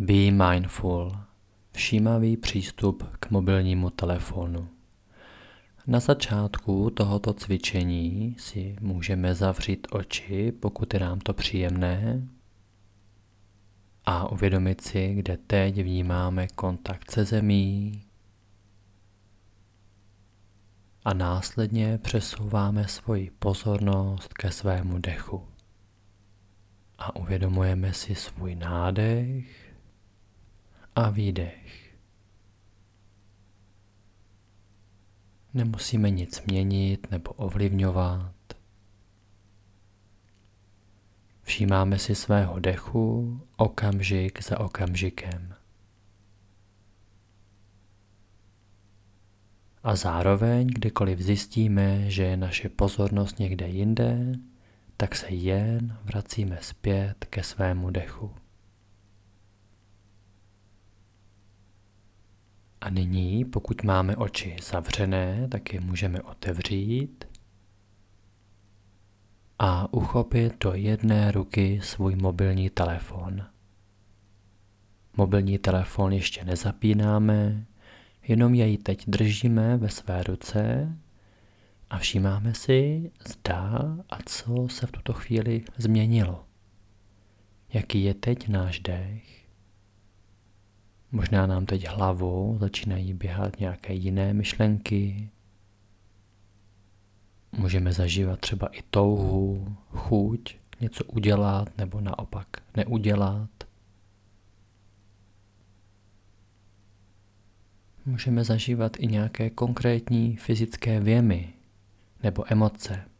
Be mindful. Všímavý přístup k mobilnímu telefonu. Na začátku tohoto cvičení si můžeme zavřít oči, pokud je nám to příjemné, a uvědomit si, kde teď vnímáme kontakt se zemí, a následně přesouváme svoji pozornost ke svému dechu. A uvědomujeme si svůj nádech a výdech. Nemusíme nic měnit nebo ovlivňovat. Všímáme si svého dechu okamžik za okamžikem. A zároveň, kdykoliv zjistíme, že je naše pozornost někde jinde, tak se jen vracíme zpět ke svému dechu. A nyní, pokud máme oči zavřené, tak je můžeme otevřít a uchopit do jedné ruky svůj mobilní telefon. Mobilní telefon ještě nezapínáme, jenom jej teď držíme ve své ruce a všímáme si, zda a co se v tuto chvíli změnilo. Jaký je teď náš dech? Možná nám teď hlavou začínají běhat nějaké jiné myšlenky. Můžeme zažívat třeba i touhu, chuť něco udělat nebo naopak neudělat. Můžeme zažívat i nějaké konkrétní fyzické vjemy nebo emoce.